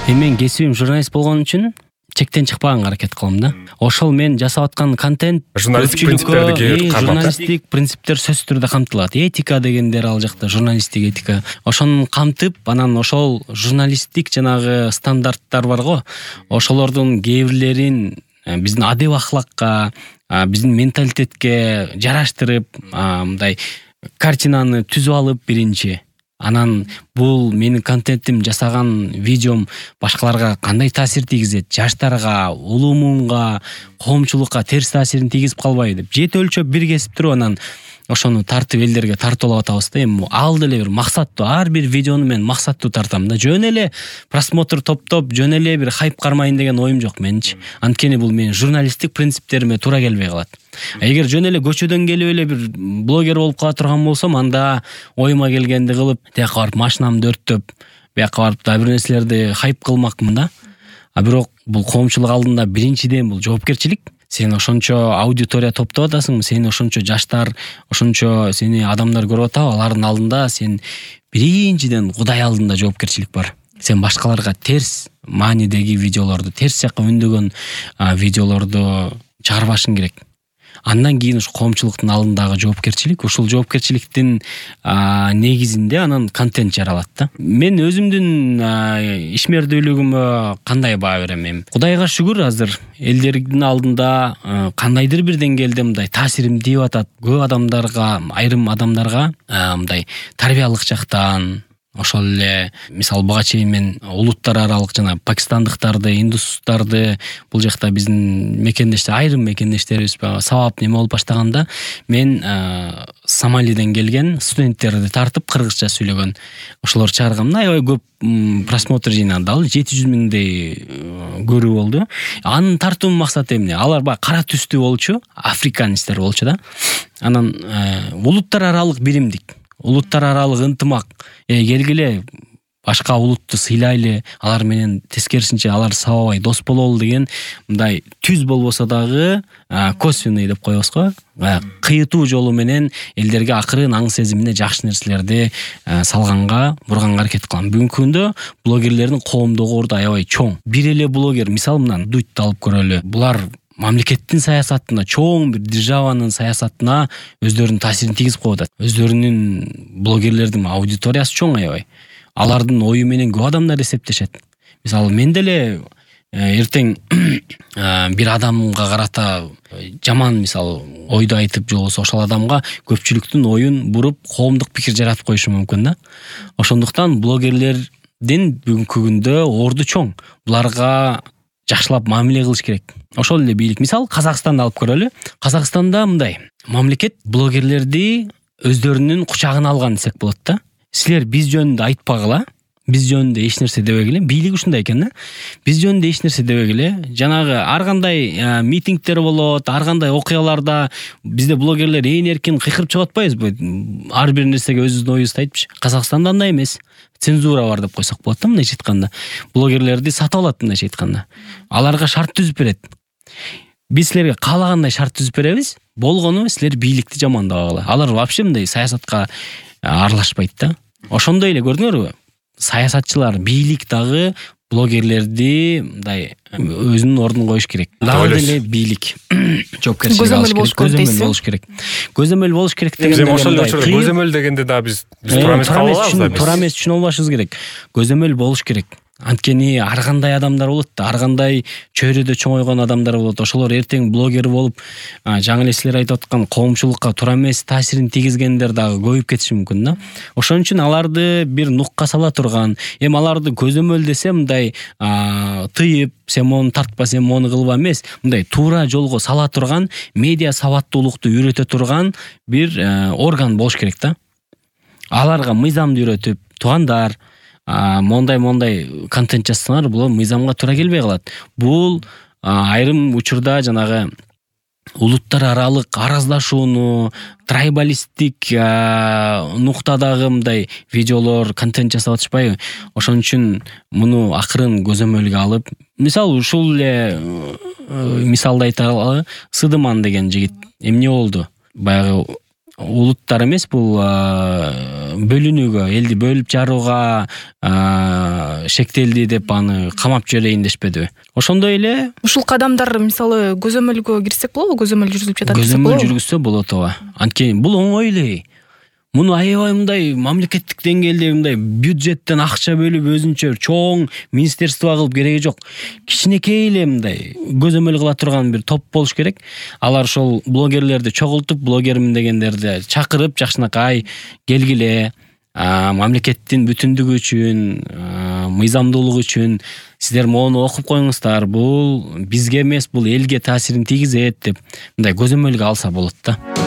Мен кесибим журналист болгон үчүн чектен чыкпаганга аракет кылам да. Ошол мен жасап аткан контент журналисттик принциптер сөзсүз түрдө камтылат. Этика дегендер ал жакта журналисттик этика. Ошону камтып, анан ошол журналисттик жанагы стандарттар бар го. Ошолордун кээ бирлерин биздин адеп ахлакка, биздин менталитетке жараштырып, мындай картинаны түзүп алып биринчи. Анан бул менин контентим, жасаган видеом башкаларга кандай таасир тийгизет, жаштарга, улумунга, коомчулукка терс таасирин тийгизип калбайбы деп жете өлчөп бир кесип туруп анан ошону тартып элдерге тартуулап атабыз да. Эми ал деле бир максаттуу, ар бир видеону мен максаттуу тартам да. Жөн эле просмотр топтоп, жөн эле бир хайп кармайын деген оюм жок менинчи. Анткени бул менин журналисттик принциптериме туура келбей калат. Эгер жөн эле көчөдөн келип эле бир блогер болуп кала турган болсом, анда оюма келгенди кылып, тияка барып машинамды өрттөп, бияка барып да бир нерселерди хайп кылмакмын да. А бирок бул коомчулук алдында биринчиден бул жоопкерчилик. Сен ошончо аудитория топтоп атасың, сени ошончо жаштар, ошончо сени адамдар көрүп атабы, алардын алдында сен биринчиден Кудай алдында жоопкерчилик бар. Сен башкаларга терс маанидеги видеолорду, терс жакка үндөгөн видеолорду чыгарбашың керек. Андан кийин ушу коомчулуктун алдындагы жоопкерчилик, ушул жоопкерчиликтин негизинде анан контент жаралат да. Мен өзүмдүн ишмердүүлүгүмө кандай баа берем эми? Кудайга шүгүр, азыр элдердин алдында кандайдыр бир деңгээлде мындай таасирим тийип атат. Көп адамдарга, айрым адамдарга мындай тарбиялык жактан, ошол эле мисалы буга чейин мен улуттар аралык жана пакистандыктарды, индустарды бул жакта биздин мекендештер, айрым мекендештерибиз сабап неме болуп баштаганда мен Сомалиден келген студенттерди тартып кыргызча сүйлөгөн ошолор чыгаргам. Аябай көп просмотр жыйнады. Ал 700 миңдей көрүү болду. Анын тартуу максаты эмне? Алар баягы кара түстүү болчу, африканецтер болчу да. Анан улуттар аралык биримдик, улуттар аралык ынтымак, келгиле башка улутту сыйлайлы, алар менен тескерисинче алар сабабай дос бололу деген мындай түз болбосо дагы косвенный деп коебуз го, кыйытуу жолу менен элдерге акырын аң сезимине жакшы нерселерди салганга, бурганга аракет кылам. Бүгүнкү күндө блогерлердин коомдугу орду аябай чоң. Бир эле блогер, мисалы мынан Дудьту алып көрөлү. Булар мамлекеттин саясатына, чоң бир державанын саясатына өздөрүнүн таасирин тийгизип коюп атат. Өздөрүнүн блогерлердин аудиториясы чоң аябай. Алардын ою менен көп адамдар эсептешет. Мисалы мен деле эртең бир адамга карата жаман мисалы ойду айтып же болбосо ошол адамга көпчүлүктүн оюн буруп коомдук пикир жаратып коюшум мүмкүн да. Ошондуктан блогерлердин бүгүнкү күндө орду чоң. Буларга жакшылап мамиле кылыш керек. Ошол эле бийлик. Мисалы Казакстанды алып көрөлү. Казакстанда мындай мамлекет блогерлерди өздөрүнүн кучагына алган десек болот да. Силер биз жөнүндө айтпагыла, биз жөнүндө эч нерсе дебегиле. Бийлик ушундай экен да. Биз жөнүндө эч нерсе дебегиле. Жанагы ар кандай митингдер болот, ар кандай окуяларда бизде блогерлер ээн эркин кыйкырып чыгып атпайбызбы? Ар бир нерсеге өзүнүн оюбузду айтпчы. Казакстанда андай эмес. Цензура бар деп койсок болот да, мындайча айтканда. Блогерлерди сатып алат, мындайча айтканда. Аларга шарт түзүп берет. Биз силерге каалагандай шарт түзүп беребиз. Болгону силер бийликти жамандабагыла. Алар вообще мындай саясатка аралашпайт да. Ошондой эле көрдүңөрбү? Саясатчылар, бийлик дагы блогерлерди мындай өзүнүн ордуна коюш керек. Дагы эле бийлик жоопкерчилик алыш керек, көзөмөл болуш керек. Көзөмөл болуш керек дегенде ошол эле көзөмөл дегенде да биз туура эмес кабыл алабыз. Туура эмес түшүнүп албашыбыз керек. Көзөмөл болуш керек. Анткени ар кандай адамдар болот да, ар кандай чөйрөдө чоңойгон адамдар болот. Ошолор эртең блогер болуп, жаңы эле силер айтып аткан коомчулукка туура эмес таасирин тийгизгендер дагы көбөйүп кетиши мүмкүн да. Ошон үчүн аларды бир нукка сала турган, эми аларды көзөмөл десе мындай тыйып, сен мону тартпа, сен мону кылба эмес, мындай туура жолго сала турган, медиа сабаттуулукту үйрөтө турган бир орган болуш керек да. Аларга мыйзамды үйрөтүп, туугандар мондай контент жазсаңар, бул мыйзамга туура келбей калат. Бул айрым учурда жанагы улуттар аралык араздашууну, трайбалисттик нуктадагы мындай видеолор, контент жасап атышпайбы? Ошон үчүн муну акырын көзөмөлгө алып, мисалы ушул эле мисалды айталы, Сыдыман деген жигит эмне болду? Баягы улуттар эмес, бул бөлүнүүгө, элди бөлүп жарууга шектелди деп аны камап жиберейин дешпедиби. Ошондой эле ушул кадамдар мисалы көзөмөлгө кирсек болобу? Көзөмөл жүргүзүп жатат десек болобу? көзөмөл жүргүзсө болот ооба. Анткени бул оңой эле. Муну аябай мындай мамлекеттик деңгээлде мындай бюджеттен акча бөлүп өзүнчө чоң министерство кылып кереги жок. Кичинекей эле мындай көзөмөл кыла турган бир топ болуш керек. Алар ошол блогерлерди чогултуп, блогермин дегендерди чакырып, жакшынакай келгиле, мамлекеттин бүтүндүгү үчүн, мыйзамдуулугу үчүн сиздер мону окуп коюңуздар. Бул бизге эмес, бул элге таасирин тийгизет деп мындай көзөмөлгө алса болот да.